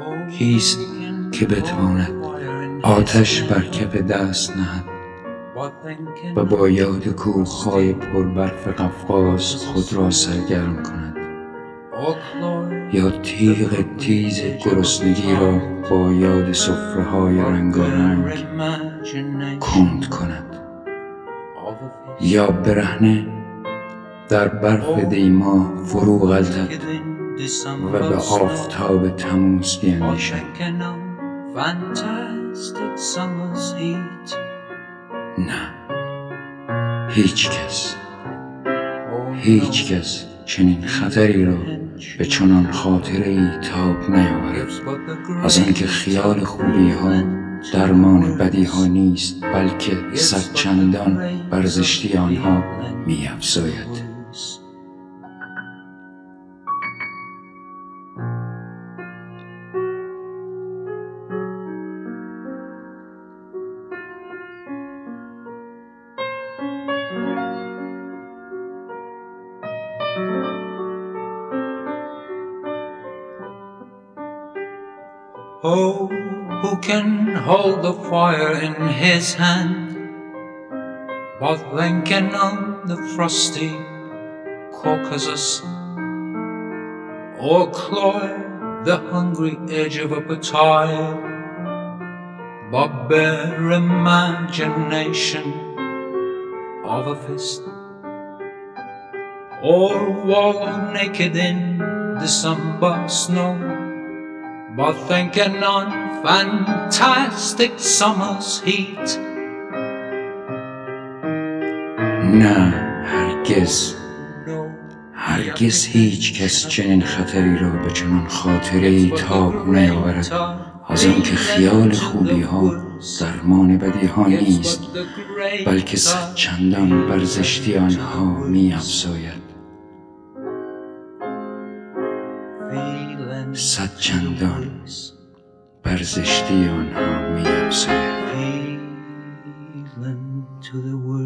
کیست که بتواند آتش بر کف دست نهد و با یاد کوه‌های پربرف قفقاز خود را سرگرم کند، یا تیغ تیز گرسنگی را با یاد سفره‌های رنگارنگ کند کند، یا برهنه در برف دیما فرو غلطد و به آفتاب تموز بیندیشد. نه، هیچ کس چنین خطری را به چنان خاطره‌ای تاب نیاورد، از آنکه خیال خوبی ها درمان بدی ها نیست، بلکه صد چندان بر زشتی آنها می افزاید. Oh, who can hold the fire in his hand, but then can numb the frosty Caucasus, or cloy the hungry edge of a child, but bare imagination of a fist, or wallow naked in December snow, but thinking on fantastic summer's heat. نه، هرگز هیچ کس چنین خطری را به چنان خاطره‌ای تاب نیاورد، از آنکه خیال خوبی ها درمان بدی ها نیست، بلکه صد چندان بر زشتی آنها می افزاید. صد چندان بر زشتی آنها می افزاید.